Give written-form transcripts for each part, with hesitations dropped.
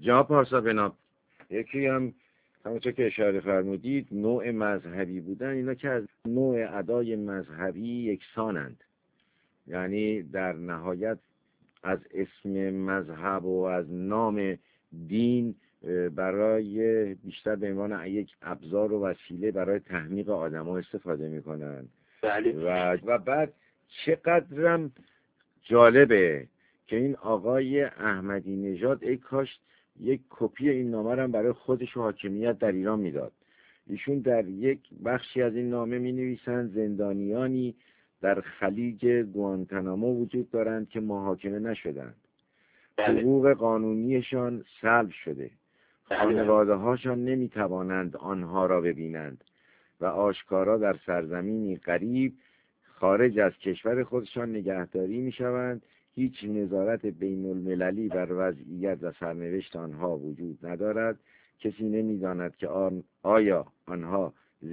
جناب پارسا بناب، یکی هم همونطور که اشاره فرمودید نوع مذهبی بودن، اینا که از نوع ادای مذهبی یکسانند، یعنی در نهایت از اسم مذهب و از نام دین برای بیشتر به عنوان یک ابزار و وسیله برای تحمیق آدم‌ها استفاده می‌کنن. بله. و بعد چقدرم جالبه که این آقای احمدی نژاد ای کاش یک کپی این نامه رو برای خودش و حاکمیت در ایران میداد. ایشون در یک بخشی از این نامه می‌نویسند زندانیانی در خلیج گوانتانامو وجود دارند که محاکمه نشدند. حقوق قانونیشان سلب شده. خانواده‌هاشان نمی‌توانند آنها را ببینند و آشکارا در سرزمینی غریب خارج از کشور خودشان نگهداری می‌شوند. هیچ نظارت بین المللی بر وضعیت و سرنوشت آنها وجود ندارد. کسی نمی‌داند که آیا آنها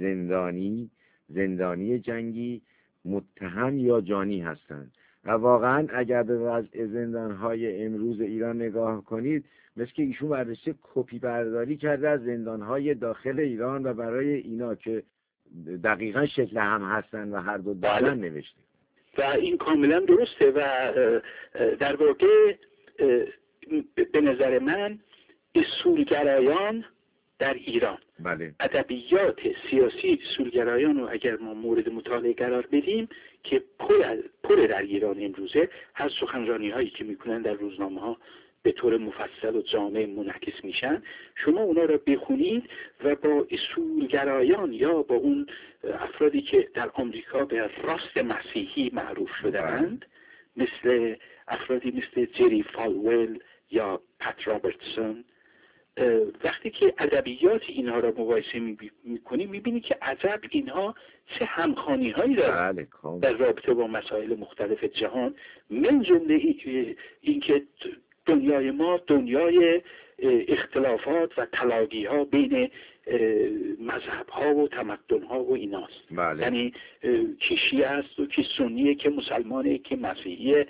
زندانی جنگی، متهم یا جانی هستند. و واقعا اگر به وضع زندان‌های امروز ایران نگاه کنید، مثل که ایشون برداشته کپی برداری کرده از زندان‌های داخل ایران و برای اینا که دقیقاً شکل هم هستن و هر دو دارن نوشته. و این کاملا درسته و در واقع به نظر من اصولگرایان در ایران، بله، ادبیات سیاسی اصولگرایان رو اگر ما مورد مطالعه قرار بدیم که پر در ایران امروزه، هر سخنرانی هایی که میکنن در روزنامه ها به طور مفصل و جامع منعکس میشن، شما اونا رو بخونید و با اصولگرایان یا با اون افرادی که در آمریکا به راست مسیحی معروف شده‌اند، مثل افرادی مثل جری فالوئل یا پت رابرتسون، وقتی که ادبیات اینها را مقایسه میکنی میبینی که عجب اینها چه همخوانی هایی دارند در رابطه با مسائل مختلف جهان، من جمله این که دنیای ما دنیای اختلافات و تلاقی ها بین مذهب ها و تمدن ها و ایناست. یعنی کی شیعه است و کی سنیه، که مسلمانه، که مسیحیه،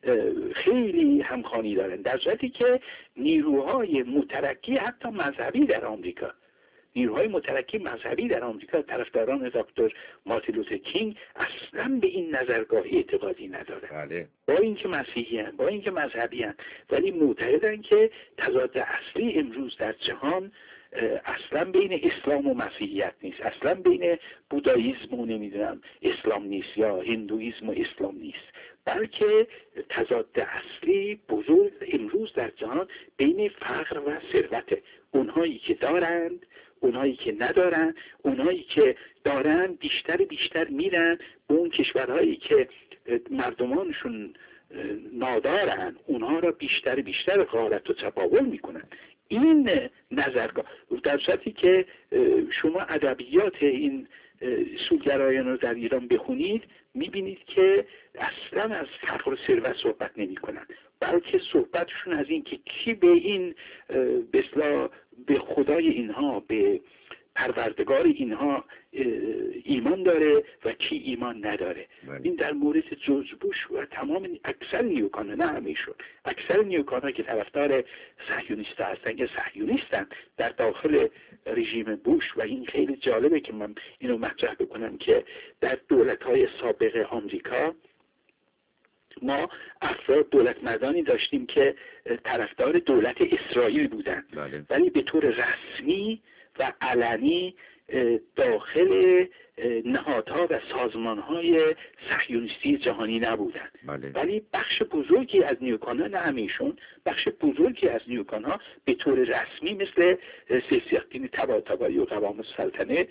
خیلی همخوانی دارن، در صورتی که نیروهای مترکی حتی مذهبی در آمریکا، نیروهای مترکی مذهبی در آمریکا، طرفداران دکتر مارتین لوتر کینگ، اصلا به این نظرگاه اعتقادی ندارن. با اینکه مسیحی هستند، با اینکه مذهبی هستند، ولی معتقدن که تضاد اصلی امروز در جهان اصلا بین اسلام و مسیحیت نیست، اصلا بین بوداییسم و نمیدونم اسلام نیست یا هندویسم و اسلام نیست، بلکه تضاد اصلی بزرگ امروز در جهان بین فقر و ثروت. اونهایی که دارند، اونهایی که ندارن، اونهایی که دارن بیشتر میرن، اون کشورهایی که مردمانشون نادارن اونها را بیشتر غارت و تباول میکنن. این نظرگاه، در صورتی که شما ادبیات این اصولگرایان رو در ایران بخونید میبینید که اصلا از فقر و ثروت صحبت نمی کنن، بلکه صحبتشون از این که کی به این به خدای اینها، به پروردگار اینها ایمان داره و کی ایمان نداره. این در مورد جورج بوش و تمام اکثر نیوکان‌ها، نه همیشون، اکثر نیوکان‌ها که طرفدار صهیونیست هستن که صهیونیستن در داخل رژیم بوش. و این خیلی جالبه که من اینو مطرح بکنم که در دولت‌های سابق آمریکا ما افراد دولت مردانی داشتیم که طرفدار دولت اسرائیل بودند، ولی به طور رسمی و علنی داخل نهادها و سازمانهای صهیونیستی جهانی نبودند. ولی بخش بزرگی از نیوکان‌ها، نه همیشون، بخش بزرگی از نیوکان‌ها به طور رسمی مثل سیاست‌دین طباطبایی و قوام السلطنه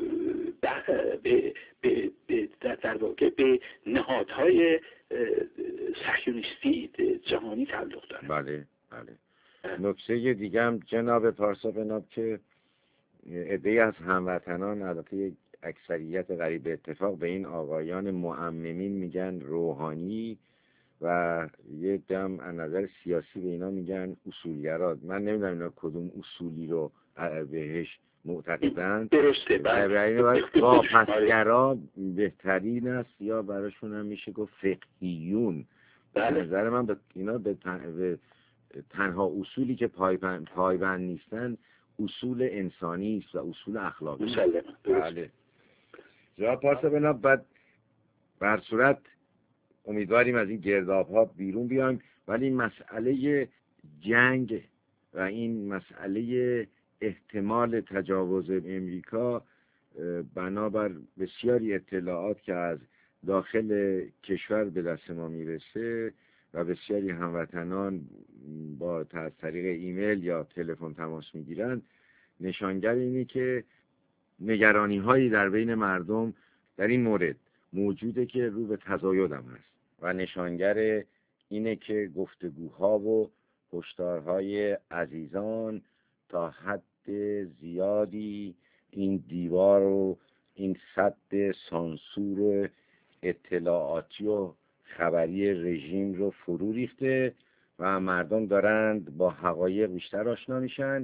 در واقع به نهادهای صهیونیستی جهانی تعلق دارند. بله. نکته دیگه هم جناب پارسا بناب که عده‌ای از هموطنان، البته اکثریت غریب اتفاق، به این آقایان معممین میگن روحانی و یه دم از نظر سیاسی به اینا میگن اصولگرا. من نمیدونم اینا کدوم اصولی رو بهش معتقدند. درسته. واپسگرا بهترین است یا براشون هم میشه گفت فقهیون. به نظر من اینا به تنها اصولی که پایبند نیستن اصول انسانی است و اصول اخلاقی. مسلماً. بله. جناب پارسا بناب بعد بر صورت امیدواریم از این گرداب ها بیرون بیایم، ولی مسئله جنگ و این مسئله احتمال تجاوز امریکا بنابر بسیاری اطلاعات که از داخل کشور به دست ما میرسه و بسیاری هموطنان با از طریق ایمیل یا تلفن تماس میگیرند، نشانگر اینه که نگرانی هایی در بین مردم در این مورد موجوده که رو به تزاید هم هست و نشانگر اینه که گفتگوها و هشدارهای عزیزان تا حد زیادی این دیوار و این سد سانسور اطلاعاتی و خبری رژیم رو فرو ریخته و مردم دارند با حقایق بیشتر آشنا میشن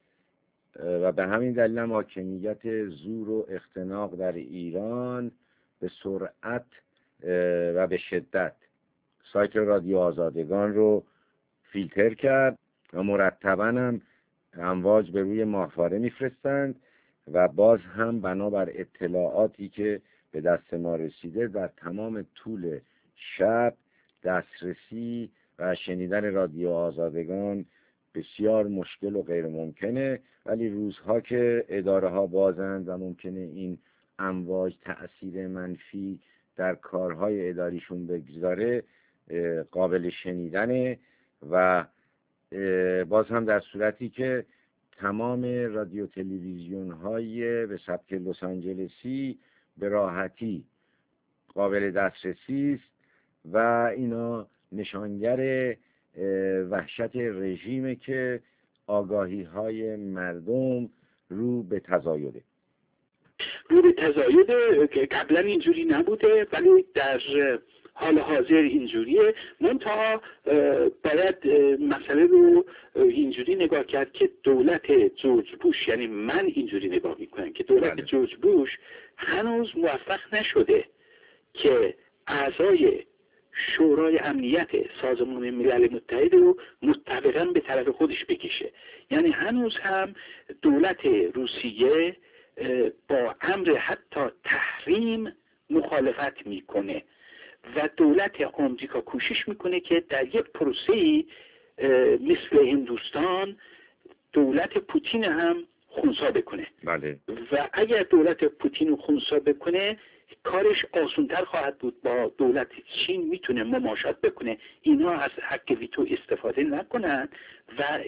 و به همین دلیل هم حاکمیت زور و اختناق در ایران به سرعت و به شدت سایت رادیو آزادگان رو فیلتر کرد و مرتباً هم امواج به روی ماهواره میفرستند و باز هم بنابر اطلاعاتی که به دست ما رسیده در تمام طول شب دسترسی و شنیدن رادیو آزادگان بسیار مشکل و غیر ممکنه، ولی روزها که اداره ها بازند و ممکنه این امواج تأثیر منفی در کارهای اداریشون بگذاره قابل شنیدنه و باز هم در صورتی که تمام رادیو تلویزیون های به سبک لس آنجلسی به راحتی قابل دسترسی است و اینا نشانگر وحشت رژیمه که آگاهی های مردم رو به تزایده. رو به تزایده که قبلا اینجوری نبوده ولی در حال حاضر اینجوریه. منتها باید مسئله رو اینجوری نگاه کرد که دولت جورج بوش، یعنی من اینجوری نگاه میکنم که دولت جورج بوش هنوز موفق نشده که اعضای شورای امنیت سازمان ملل متحد رو متفقاً به طرف خودش بکشه. یعنی هنوز هم دولت روسیه با امر حتی تحریم مخالفت میکنه و دولت آمریکا کوشش میکنه که در یک پروسه‌ای مثل هندوستان دولت پوتین هم خنثی بکنه. بله. و اگر دولت پوتین رو خنثی بکنه کارش آسان‌تر خواهد بود. با دولت چین میتونه مماشات بکنه، اینا از حق ویتو استفاده نکنن و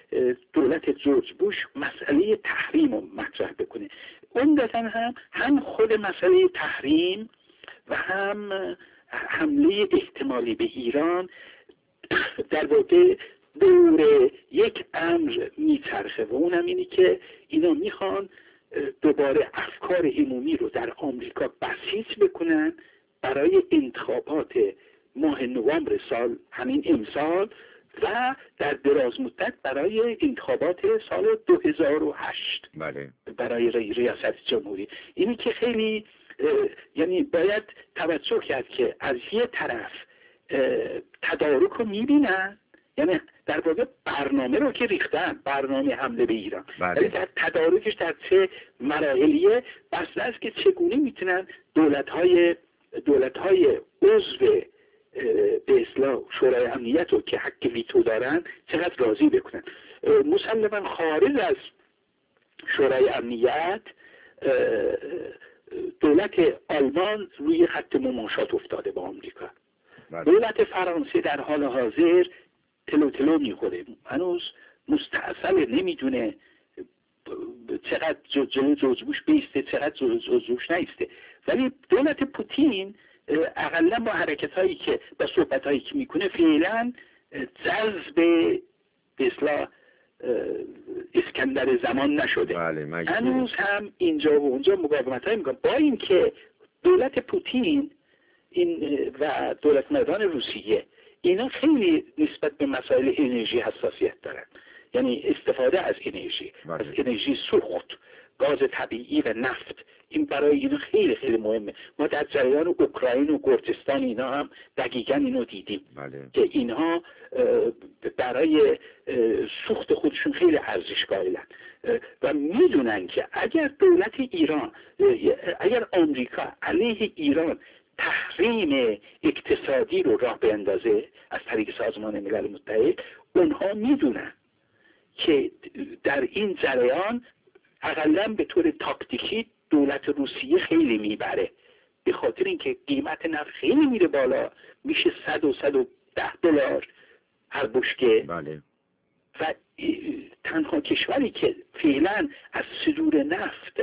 دولت جورج بوش مسئله تحریم رو مطرح بکنه. عمدتاً هم خود مسئله تحریم و هم حمله احتمالی به ایران در واقع دور یک امر میچرخه و اونم اینی که اینا میخوان دوباره افکار عمومی رو در آمریکا بسیج بکنن برای انتخابات ماه نوامبر سال همین امسال و در دراز مدت برای انتخابات سال 2008 بله. برای ریاست جمهوری. اینی که خیلی یعنی باید توجه کرد که از یه طرف تدارک رو میبینن، یعنی در واقع برنامه رو که ریختن، برنامه حمله به ایران، ولی در تدارکش در چه مراحلیه بسته است که چگونه میتونن دولت‌های عضو به اصطلاح شورای امنیت رو که حق ویتو دارن چقدر راضی بکنن. مسلماً خارج از شورای امنیت دولت آلمان روی خط مماشات افتاده با آمریکا. دولت فرانسه در حال حاضر تلو میخوره، هنوز مستعصل، نمیدونه چقدر جلو جورج بوش بیسته چقدر جلو بوش نیسته. ولی دولت پوتین اقلا با حرکت هایی که با صحبت هایی که میکنه فعلا جذب به اصطلاح اسکندر زمان نشده. هنوز هم اینجا و اونجا مقاومت هایی میکنه، با اینکه دولت پوتین این و دولت مردان روسیه اینا خیلی نسبت به مسائل انرژی حساسیت دارن، یعنی استفاده از انرژی، از انرژی سوخت گاز طبیعی و نفت. این برای اینا خیلی خیلی مهمه. ما در جریان اوکراین و گرجستان اینا هم دقیقاً اینو دیدیم. بله. که اینها برای سوخت خودشون خیلی ارزش قائلن و میدونن که اگر دولت ایران، اگر آمریکا علیه ایران تحریم اقتصادی رو راه بیندازه از طریق سازمان ملل متحد، اونها میدونن که در این جریان اقلا به طور تاکتیکی دولت روسیه خیلی میبره، به خاطر اینکه قیمت نفت خیلی میره بالا، میشه 100 و 110 دلار هر بشکه. بله. و تنها کشوری که فعلا از صدور نفت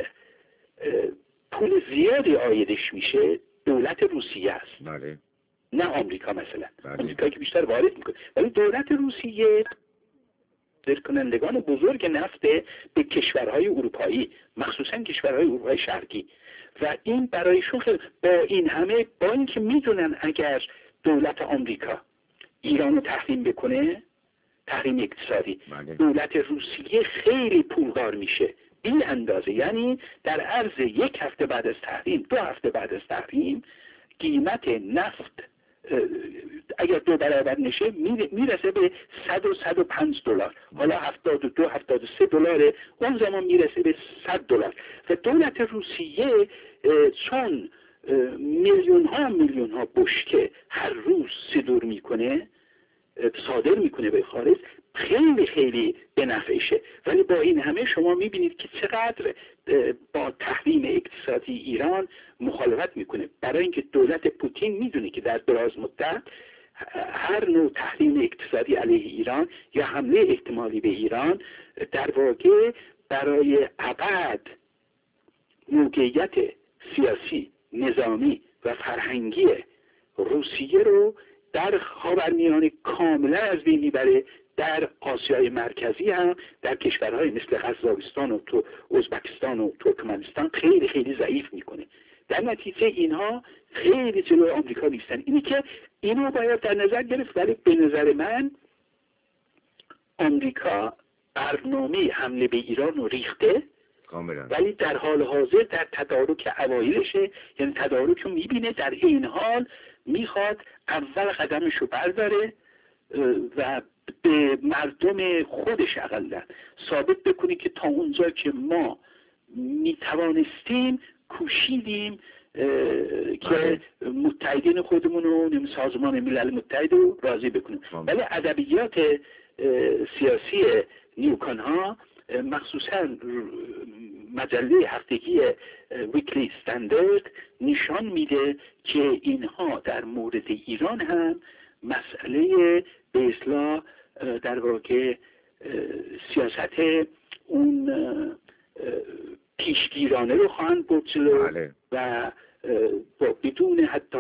پول زیادی عایدش میشه دولت روسیه است. بله. نه آمریکا مثلا. بله. آمریکا که بیشتر وارد میکنه، ولی دولت روسیه کنندگان بزرگ نفت به کشورهای اروپایی، مخصوصا کشورهای اروپای شرقی، و این برایشون خیلی، با این همه، با اینکه میدونن اگر دولت آمریکا ایران رو تحریم بکنه، تحریم اقتصادی، بله. دولت روسیه خیلی پولدار میشه این اندازه. یعنی در عرض 1 هفته بعد از تحریم، 2 هفته بعد از تحریم، قیمت نفت اگر 2 برابر نشه میرسه به 100 و 105 دلار. حالا 72 73 دلاره، اون زمان میرسه به 100 دلار. و دولت روسیه چون میلیون ها بشکه هر روز صدور میکنه، صادر میکنه به خارج، خیلی خیلی به نفعشه. ولی با این همه شما میبینید که چقدر با تحریم اقتصادی ایران مخالفت میکنه، برای اینکه دولت پوتین میدونه که در دراز مدت هر نوع تحریم اقتصادی علیه ایران یا حمله احتمالی به ایران در واقع برای ابد موقعیت سیاسی، نظامی و فرهنگی روسیه رو در خاورمیانه کاملا از بین میبره. در آسیای مرکزی هم در کشورهای مثل قزاقستان و ازبکستان و ترکمنستان خیلی خیلی ضعیف میکنه. در نتیجه اینها خیلی جلوی آمریکا نیستن. اینی که اینو باید در نظر گرفت. ولی به نظر من آمریکا برنامه حمله به ایران رو ریخته کاملا. ولی در حال حاضر در تدارک اوایلشه، یعنی تدارک رو میبینه، در این حال میخواد اول قدمش رو برداره و به مردم خودش اقلا ثابت بکنه که تا اونجا که ما میتوانستیم کوشیدیم که متحدین خودمون رو، سازمان ملل متحد رو راضی بکنیم. ولی ادبیات سیاسی نیوکان ها، مخصوصا مجله هفتگی ویکلی استندارد، نشان میده که اینها در مورد ایران هم مسئله به اصطلاح در واقع سیاست اون پیشگیرانه رو خواهند برد جلو و بدون حتی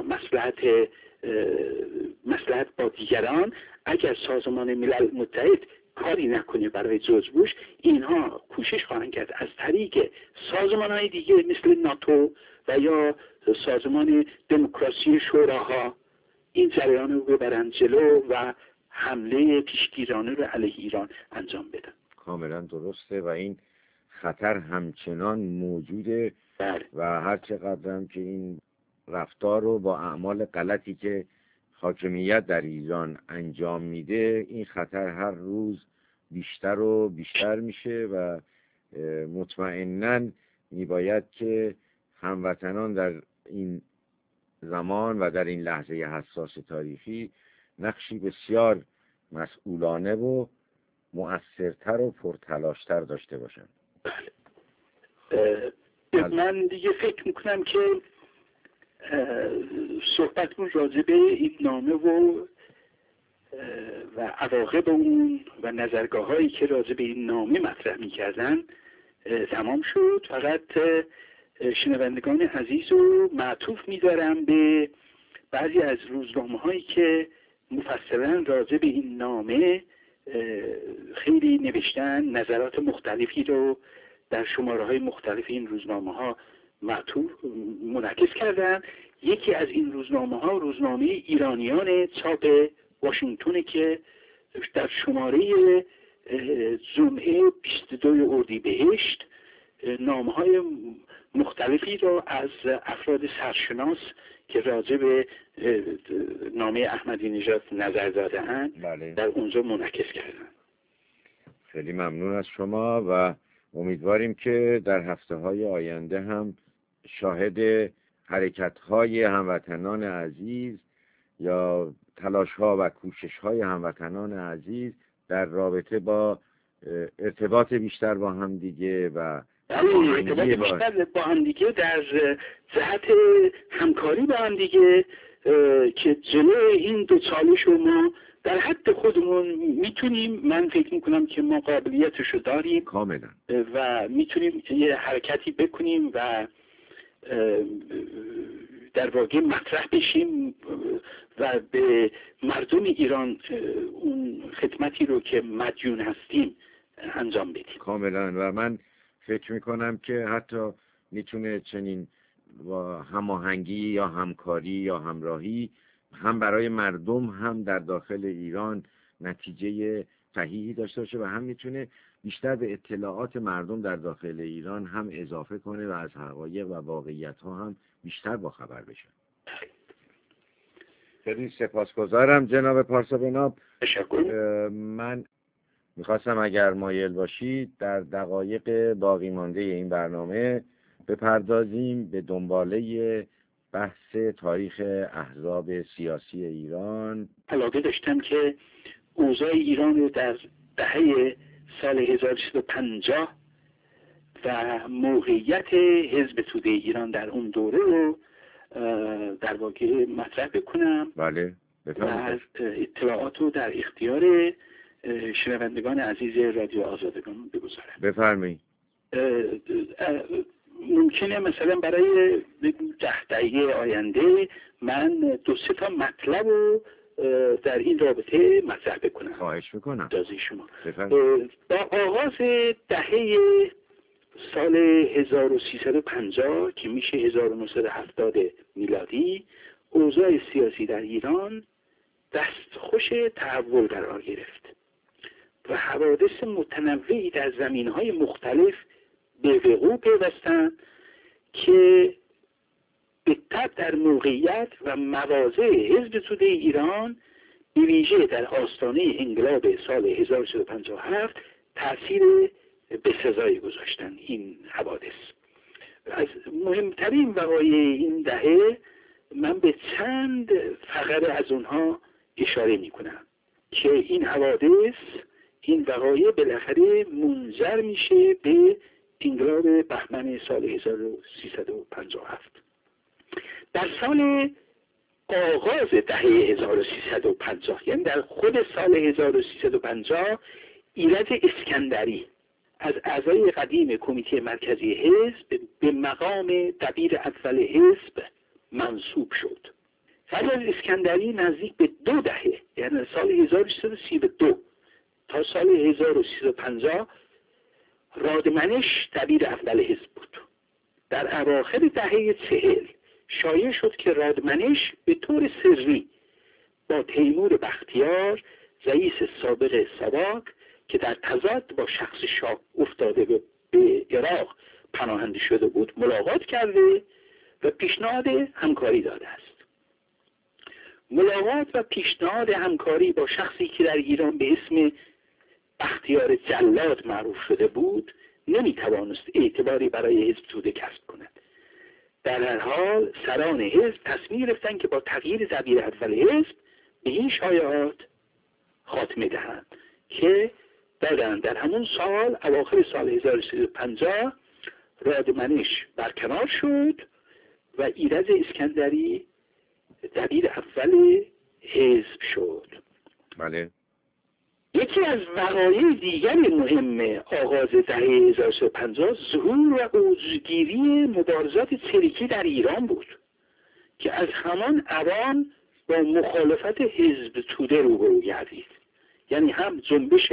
مصلحت با دیگران، اگر سازمان ملل متحد کاری نکنه برای جورج بوش، اینها کوشش خواهند کرد از طریق سازمان‌های دیگه مثل ناتو و یا سازمان دموکراسی شوراها این جریان رو ببرن جلو و حمله پیشگیرانه رو علیه ایران انجام بدن. کاملا درسته و این خطر همچنان موجوده. بله. و هر چقدر هم که این رفتار رو با اعمال غلطی که حاکمیت در ایران انجام میده، این خطر هر روز بیشتر و بیشتر میشه و مطمئناً میباید که هموطنان در این زمان و در این لحظه حساس تاریخی نقشی بسیار مسئولانه و مؤثرتر و پرتلاشتر داشته باشند. من دیگه فکر میکنم که صحبتمون راجع به این نامه و عواقب اون و نظرگاه هایی که راجع به این نامه مطرح میکردن تمام شد. فقط شنوندگان عزیز رو معطوف می‌دارم به بعضی از روزنامه هایی که مفصلا راجع به این نامه خیلی نوشتن، نظرات مختلفی رو در شماره های مختلف این روزنامه ها منعکس کردن. یکی از این روزنامه ها روزنامه ایرانیان چاپ واشنگتن که در شماره جمعه 22 اردیبهشت نامه‌های مختلفی را از افراد سرشناس که راجع به نامه احمدی نژاد نظر داده‌اند بله. در اونجا منعکس کردن. خیلی ممنون از شما و امیدواریم که در هفته‌های آینده هم شاهد حرکت‌های هموطنان عزیز یا تلاش‌ها و کوشش‌های هموطنان عزیز در رابطه با ارتباط بیشتر با هم دیگه و ارتباط بیشتر با هم دیگه در جهت همکاری با هم دیگه که جلوی این دو چالش رو ما در حد خودمون میتونیم، من فکر میکنم که ما قابلیتشو داریم کاملا و میتونیم یه حرکتی بکنیم و در واقع مطرح بشیم و به مردم ایران اون خدمتی رو که مدیون هستیم انجام بدیم. کاملا. و من فکر میکنم که حتی میتونه چنین با هماهنگی یا همکاری یا همراهی هم برای مردم هم در داخل ایران نتیجه صحیحی داشته باشه و هم میتونه بیشتر به اطلاعات مردم در داخل ایران هم اضافه کنه و از حقایق و واقعیت ها هم بیشتر باخبر بشن. خیلی سپاسگزارم جناب پارسا بناب. من میخواستم اگر مایل باشید در دقایق باقی مانده این برنامه بپردازیم به دنباله بحث تاریخ احزاب سیاسی ایران. علاقه داشتم که اوضاع ایران رو در دهه سال 1350 و موقعیت حزب توده ایران در اون دوره رو در واقع مطرح بکنم. بله و اطلاعات رو در اختیار شنوندگان عزیز رادیو آزادگان بگذارم. بفرمایید. ممکنه مثلا برای 10 دقیقه آینده من 2-3 تا مطلب رو در این رابطه مطرح بکنم. خواهش میکنم. اجازه شما. با آغاز دهه سال 1350 که میشه 1970 میلادی، اوضاع سیاسی در ایران دستخوش تحول قرار گرفت و حوادث متنوعی در زمینهای مختلف به وقوع پیوستند که به تبع در موقعیت و مواضع حزب توده ایران به ویژه در آستانه انقلاب سال 1357 تأثیر بسزایی گذاشتن. این حوادث از مهمترین وقایع این دهه من به چند فقره از اونها اشاره می کنم که این حوادث، این وقایع بالاخره منجر میشه به انقلاب بهمن سال 1357. در سال آغاز دهه 1350 یعنی در خود سال 1350 ایرج اسکندری از اعضای قدیم کمیته مرکزی حزب به مقام دبیر اول حزب منصوب شد. قبل از اسکندری نزدیک به 2 دهه یعنی سال 1332 تا سال 1350 رادمنش دبیر اول حزب بود. در اواخر دهه 40 شایع شد که رادمنش به طور سری با تیمور بختیار رئیس سابق ساواک که در تضاد با شخص شاه افتاده به عراق پناهنده شده بود ملاقات کرده و پیشنهاد همکاری داده است. ملاقات و پیشنهاد همکاری با شخصی که در ایران به اسم بختیار جلاد معروف شده بود نمیتوانست اعتباری برای حزب توده کسب کند. در هر حال سران حزب تصمیم گرفتند که با تغییر دبیر اول حزب به این شایعات خاتمه دهند که دادند. در همون سال اواخر سال 1350 رادمنش برکنار شد و ایرج اسکندری دبیر اول حزب شد. بله. یکی از وقایع دیگر مهم آغاز دهه 1350 ظهور و اوجگیری مبارزات چریکی در ایران بود که از همان اوان با مخالفت حزب توده روبرو گردید. یعنی هم جنبش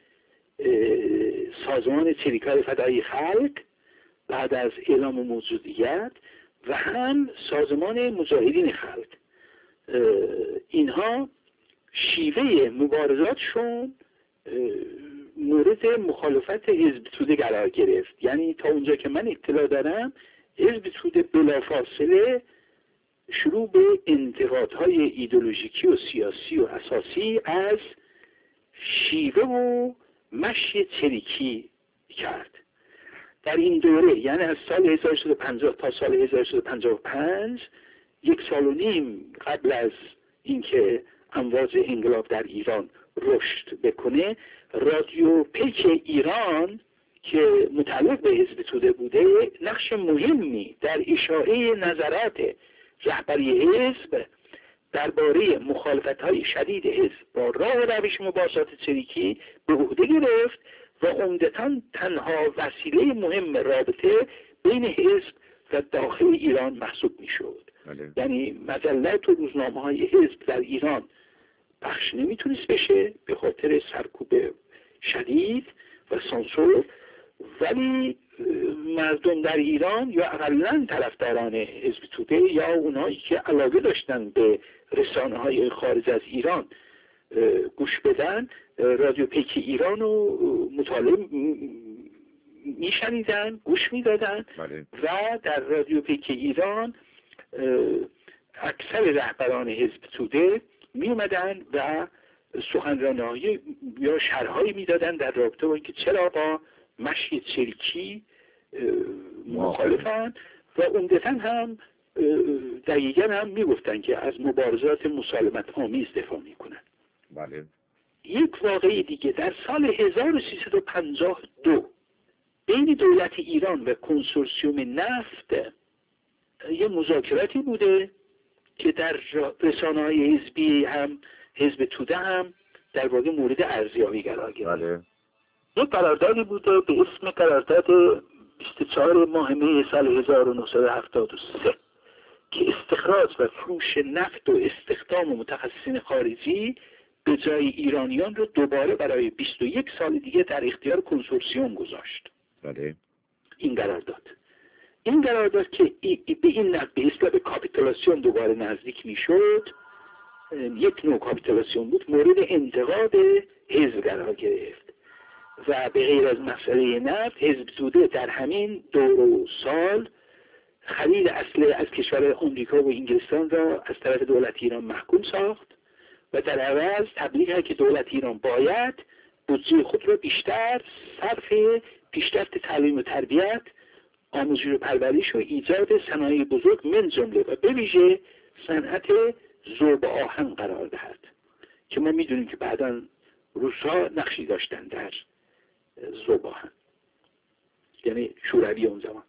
سازمان چریکای فدایی خلق بعد از اعلام موجودیت و هم سازمان مجاهدین خلق، اینها شیوه مبارزاتشون مورد مخالفت حزب توده قرار گرفت. یعنی تا اونجا که من اطلاع دارم حزب توده بلافاصله شروع به انتقادهای ایدئولوژیکی و سیاسی و اساسی از شیوه و مشی چریکی کرد. در این دوره یعنی از سال 1350 تا سال 1355 1.5 سال قبل از اینکه امواج انقلاب در ایران رشد بکنه، رادیو پیک ایران که متعلق به حزب توده بوده نقش مهمی در اشاعه نظرات رهبری حزب درباره مخالفت‌های شدید حزب با راه روش مبارزات چریکی به عهده گرفت و عمدتاً تنها وسیله مهم رابطه بین حزب و داخل ایران محسوب می‌شد. یعنی مجلات و روزنامه‌های حزب در ایران پخش نمیتونست بشه به خاطر سرکوب شدید و سانسور، ولی مردم در ایران یا اقلاً طرفداران حزب توده یا اونایی که علاقه داشتن به رسانه‌های خارج از ایران گوش بدن رادیو پیک ایران رو مطالعه میشنیدن، گوش میدادن و در رادیو پیک ایران اکثر رهبران حزب توده می اومدن و سخنرانی‌های یا شرح‌هایی میدادن در رابطه با اینکه چرا با مشی چریکی مخالفن و عمدتاً هم دقیقاً هم میگفتن که از مبارزات مسالمت آمیز دفاع میکنن. بله. یک واقعه دیگه در سال 1352 بین دولت ایران و کنسورسیوم نفت یه مذاکراتی بوده که در رسانه‌های حزبی هم حزب توده هم در واقع مورد ارزیابی قرار گرفت. بله. یک قراردادی بوده به اسم قرارداد 24 ماه می سال 1973 که استخراج و فروش نفت و استخدام متخصصین خارجی به جای ایرانیان رو دوباره برای 21 سال دیگه در اختیار کنسورسیوم گذاشت. بله. این قرارداد که به این نحو به اصطلاح به کاپیتولاسیون دوباره نزدیک میشد، یک نوع کاپیتولاسیون بود، مورد انتقاد حزب قرار گرفت و به غیر از مسئله نفت حزب توده در همین دور و سال خرید اسلحه از کشور آمریکا و انگلستان را از طرف دولت ایران محکوم ساخت و در عوض تبلیغ کرد که دولت ایران باید بودجه خود را بیشتر صرف پیشرفت تعلیم و تربیت، آموزش و پرورش و ایجاد صنایع بزرگ من جمله و به ویژه صنعت ذوب آهن قرار دهد که ما میدونیم که بعداً روس‌ها نقشی داشتن در ذوب آهن، یعنی شوروی اون زمان.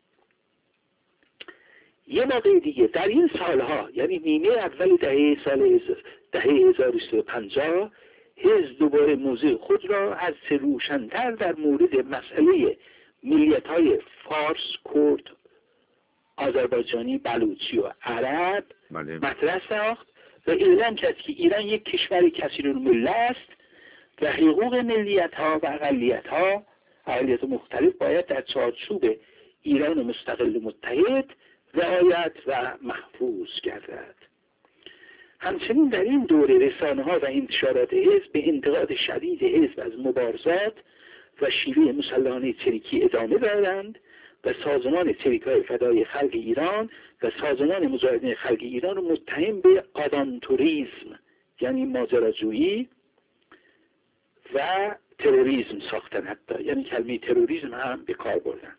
یه موقع دیگه در این سالها یعنی نیمه اول دهه 1350 حزب دوباره موضع خود را از روشن‌تر در مورد مسئله ملیت‌های فارس، کرد، آذربایجانی، بلوچی و عرب مطرح ساخت و اعلام کرد که ایران یک کشور کثیرالمله است و حقوق ملیت‌ها و اقلیت مختلف باید در چارچوب ایران مستقل و متحد رعایت و محفوظ گردد. همچنین در این دوره رسانه‌ها و انتشارات حزب به انتقاد شدید حزب از مبارزات و شیوه مسلحانه چریکی ادامه دادند و سازمان چریک‌های فدای خلق ایران و سازمان مجاهدین خلق ایران رو متهم به آدانتوریسم یعنی ماجراجویی و تروریسم ساختن، حتی یعنی کلمه تروریسم هم به کار بردن.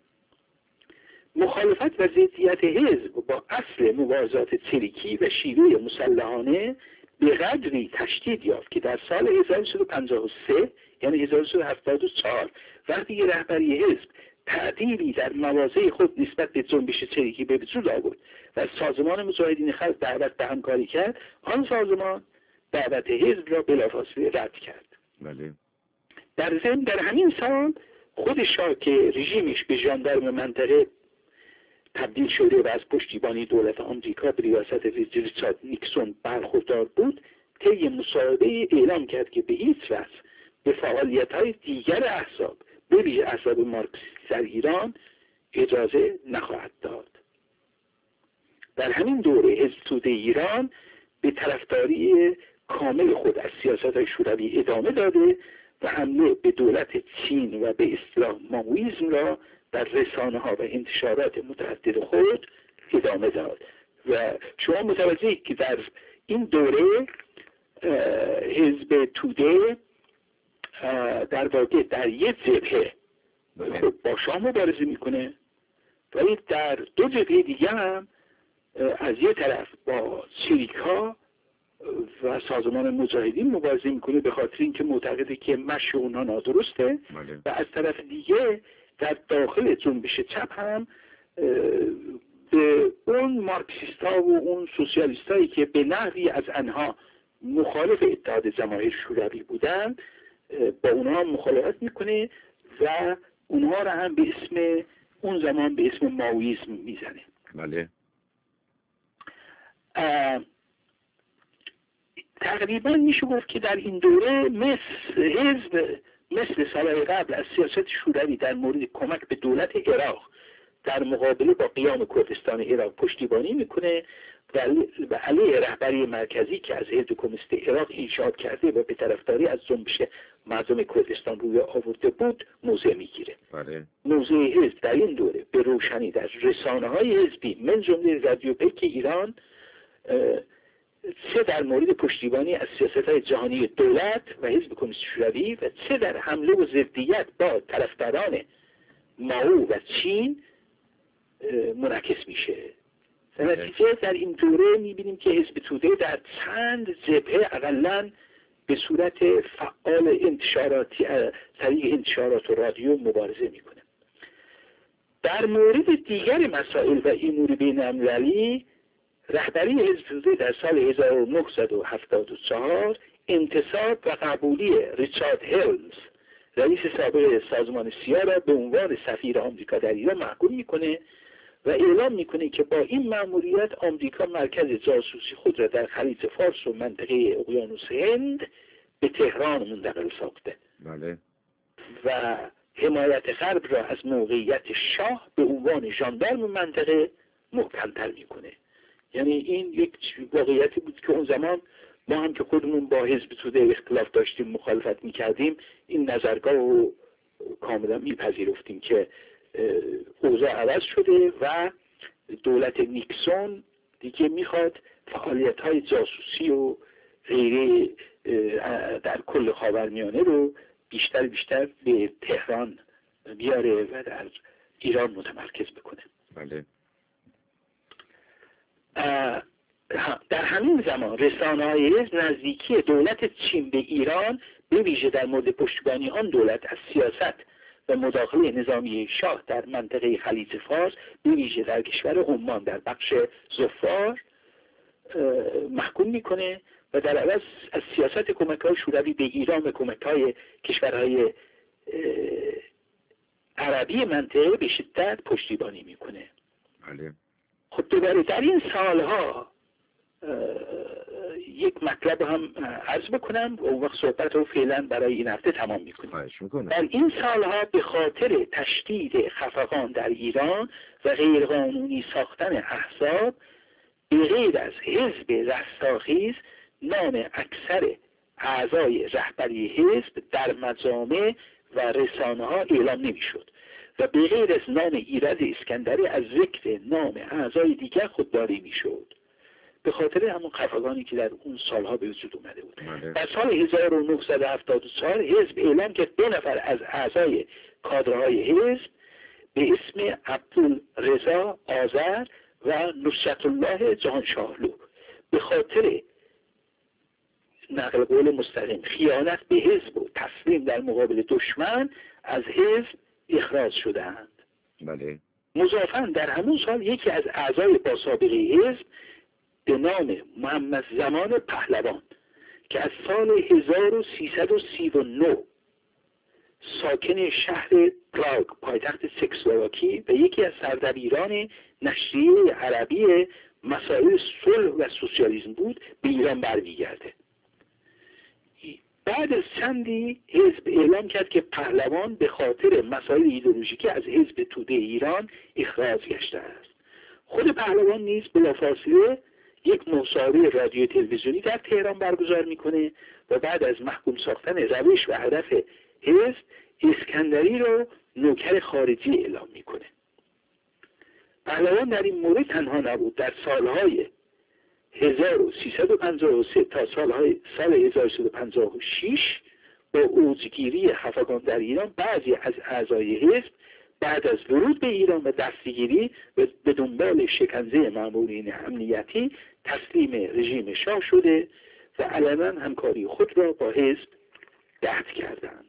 مخالفت و ضدیت حزب با اصل مبارزات چریکی و شیوه مسلحانه به قدری تشدید یافت که در سال 1353 یعنی 1374 وقتی که رهبری حزب تعدیلی در مواضع خود نسبت به جنبش چریکی به وجود آورد و سازمان مجاهدین خلق دعوت به همکاری کرد، آن سازمان دعوت حزب را بلافاصله رد کرد. بله. در ضمن در همین سال خود شاه که رژیمش به ژاندارم منطقه تبدیل شده و از پشتیبانی دولت آمریکا به ریاست ریچارد نیکسون برخوردار بود، طی مصاحبه اعلام کرد که به هیچ وجه به فعالیت‌های دیگر احزاب به ویژه احزاب مارکسیستی در ایران اجازه نخواهد داد. در همین دوره حزب توده ایران به طرفداری کامل خود از سیاست‌های شوروی ادامه داده و حمله به دولت چین و به اصطلاح مائویسم را در رسانه ها و انتشارات متعدد خود ادامه داد. و شما متوجهید که در این دوره حزب توده در واقع در یک جبهه با شاه مبارزه میکنه، ولی در دو جبهه دیگه هم از یک طرف با چریک‌ها و سازمان مجاهدین مبارزه میکنه، به خاطر اینکه معتقده که مشی اونها نادرسته. و از طرف دیگه در داخل جنبش چپ هم به اون مارکسیستا و اون سوسیالیستایی که به نحوی از آنها مخالف اتحاد جماهیر شوروی بودن با اونها مخالفت میکنه و اونها را هم به اسم اون زمان به اسم مائویسم میزنه. بله. تقریبا میشه گفت که در این دوره مثل سالهای قبل از سیاست شوروی در مورد کمک به دولت عراق در مقابله با قیام کردستان عراق پشتیبانی میکنه و علیه رهبری مرکزی که از حزب کمونیست عراق انشاء کرده و به طرفداری از جنبش مردم کردستان روی آورده بود موضع میگیره. موضع حزب در این دوره به روشنی در رسانه‌های حزبی من جمله رادیو پیک ایران چه در مورد پشتیبانی از سیاست‌های جهانی دولت و حزب کمونیست شوروی و چه در حمله و ضدیت با طرفداران مائو و چین منعکس میشه. در نتیجه در این دوره میبینیم که حزب توده در چند جبهه اقلاً به صورت فعال انتشاراتی طریق انتشارات و رادیو مبارزه میکنه. در مورد دیگر مسائل و امور بین‌المللی رهبری حزب توده در سال 1974 انتصاب و قبولی ریچارد هلمز رئیس سابق سازمان سیا را به عنوان سفیر آمریکا در ایران محکوم میکنه و اعلام میکنه که با این مأموریت آمریکا مرکز جاسوسی خود را در خلیج فارس و منطقه اقیانوس هند به تهران منتقل ساخته. بله. و حمایت غرب را از موقعیت شاه به عنوان ژاندارم منطقه محکم‌تر میکنه. یعنی این یک واقعیتی بود که اون زمان ما هم که خودمون با حزب توده اختلاف داشتیم، مخالفت میکردیم، این نظرگاه رو کاملا میپذیرفتیم که اوضاع عوض شده و دولت نیکسون دیگه میخواد فعالیت‌های جاسوسی و غیره در کل خاورمیانه رو بیشتر به تهران بیاره و در ایران متمرکز بکنه. بله. در همین زمان رسانه‌های حزب نزدیکی دولت چین به ایران به ویژه در مورد پشتیبانی آن دولت از سیاست و مداخله نظامی شاه در منطقه خلیج فارس به ویژه در کشور عمان در بخش ظفار محکوم میکنه و در عوض از سیاست کمک‌های شوروی به ایران و کمک‌های کشورهای عربی منطقه به شدت پشتیبانی میکنه. بله. خب دوباره در این سالها یک مطلب هم عرض بکنم و اون وقت صحبت رو فعلا برای این هفته تمام میکنم. در این سالها به خاطر تشدید خفقان در ایران و غیرقانونی ساختن احزاب به غیر از حزب رستاخیز نام اکثر اعضای رهبری حزب در مجامع و رسانه ها اعلام نمیشد و به غیر از نام ایرج اسکندری از ذکر نام اعضای دیگر خودداری میشد، به خاطر همون خفقانی که در اون سالها به وجود اومده بود. در سال 1974 حزب اعلام کرد 2 نفر از اعضای کادرهای حزب به اسم عبدالرضا آذر و نصرت الله جهانشاهلو به خاطر نقل قول مستقیم خیانت به حزب و تسلیم در مقابل دشمن از حزب اخراج شدند. بله. مضافاً در همون سال یکی از اعضای با سابقه حزب به نام محمد زمان پهلوان که از سال 1339 ساکن شهر پراگ پایتخت چکسلواکی و یکی از سردبیران نشریه عربی مسائل صلح و سوسیالیسم بود به ایران برمیگرده. بعد از چندی حزب اعلام کرد که پهلوان به خاطر مسائل ایدئولوژیکی از حزب توده ایران اخراج گشته است. خود پهلوان نیز بلافاصله یک مصاحبه رادیو تلویزیونی در تهران برگزار میکنه و بعد از محکوم ساختن روش و هدف حزب اسکندری رو نوکر خارجی اعلام میکنه. پهلوان در این مورد تنها نبود. در سالهای 1353 تا سال 1356 با اوجگیری خفقان در ایران بعضی از اعضای حزب بعد از ورود به ایران و دستگیری به دنبال شکنجه مامورین امنیتی تسلیم رژیم شاه شده و علنا همکاری خود را با حزب قطع کردند.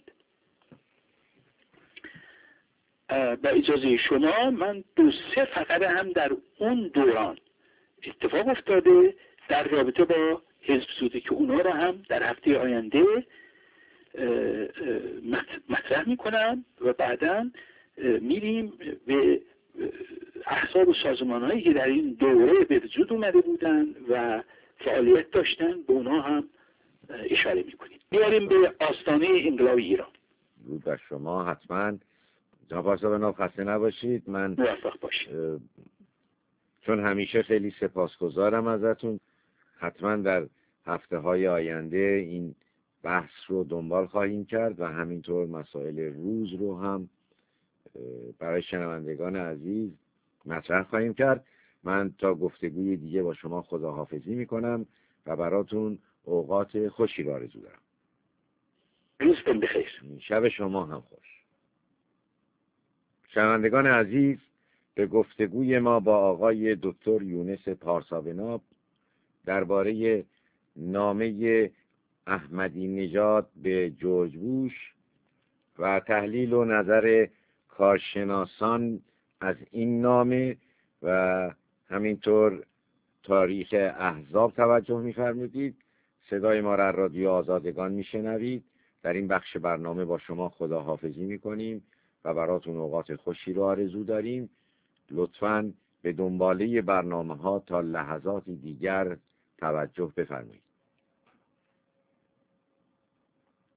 با اجازه شما من 2-3 فقره هم در اون دوران اتفاق افتاده در رابطه با حزب سوده که اونا را هم در هفته آینده مطرح میکنم و بعداً میریم به احزاب و سازمان‌هایی که در این دوره به وجود اومده بودن و فعالیت داشتن به اونها هم اشاره میکنیم. میاریم به آستانه انقلاب ایران. درود بر شما. حتما جناب پارسا خسته نباشید. من موفق باشید. چون همیشه خیلی سپاسگزارم ازتون. حتما در هفته‌های آینده این بحث رو دنبال خواهیم کرد و همینطور مسائل روز رو هم برای شنوندگان عزیز مطرح خواهیم کرد. من تا گفتگوی دیگه با شما خداحافظی میکنم و براتون اوقات خوشی رو آرزو دارم. روزتون بخیر. شب شما هم خوش. شنوندگان عزیز، به گفتگوی ما با آقای دکتر یونس پارسابناب درباره نامه احمدی نژاد به جورج بوش و تحلیل و نظر کارشناسان از این نامه و همینطور تاریخ احزاب توجه می‌فرمودید. صدای ما را از رادیو آزادگان میشنوید. در این بخش برنامه با شما خداحافظی میکنیم و براتون اوقات خوشی رو آرزو داریم. لطفاً به دنباله برنامه‌ها تا لحظاتی دیگر توجه بفرمایید.